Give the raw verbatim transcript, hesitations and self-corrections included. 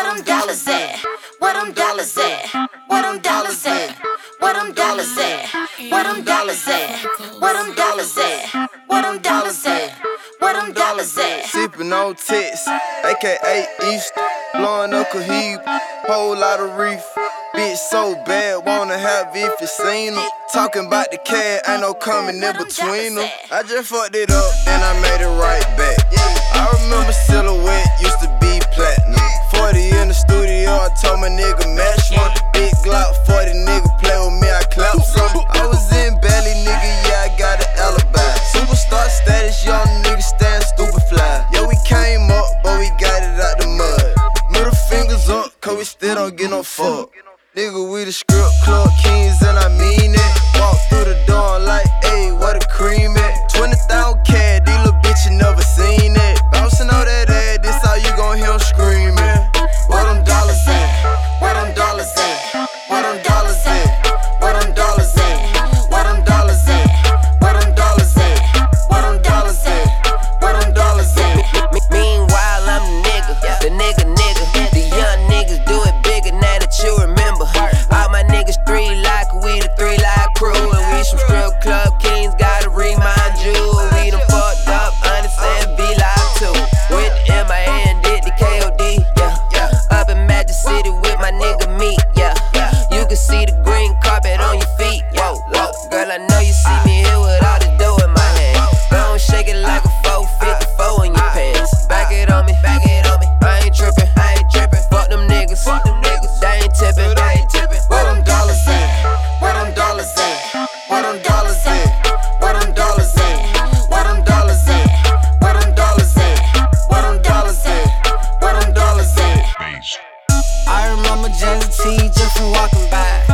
them dollars at? Where them dollars at? Where them dollars at? Where them dollars at? Where them dollars at? Where them dollars at? Where them dollars at? Where them dollars at? Sippin' on Tex, aka East, blowing up Cohiba, whole lot of reef. Bitch so bad, wanna have if you seen her. Talking about the cat, ain't no coming in between them. I just fucked it up, then I made it right back. I remember Silhouette used to be platinum. forty in the studio, I told my nigga match one. Big Glock forty, nigga play with me, I clap some. I was in Belly, nigga, yeah, I got an alibi. Superstar status, young nigga stand stupid fly. Yeah, we came up, but we got it out the mud. Middle fingers up, cause we still don't get no fuck. Nigga, we the script club kings, and I mean it. Walk through the door like, ayy, what a cream at. twenty thousand cash, these little bitch, you never seen it. Bouncing on that ass, this how you gon' hear them screaming. Where them dollars at? Where them dollars at? Where them dollars at? Where them dollars at? Where them dollars at? Where them dollars at? Where them dollars at? Where them dollars at? Meanwhile, I'm the nigga, the nigga, nigga. The young niggas do it bigger now that you remember. All my niggas three like we the three like crew, and we some strip club kings. Gotta remind you, we done fucked up, understand be live too. With the M I A and did the K O D, yeah. Up in Magic City with my nigga Meat, yeah. You can see the green carpet on your feet, whoa, whoa. Girl, I know you see me here with all the dough in my hand. Don't shake it like a four fifty-four in your pants. Back it on me, back it on me. I ain't trippin', I ain't trippin'. Fuck them niggas, fuck them niggas. They ain't tippin', they ain't tippin'. Where them dollars at? Where them dollars at? Where them dollars at? Where them dollars at? Where them dollars at? Where them dollars at? Where them dollars at? Where them dollars at? I remember Jazzy T just from walking by.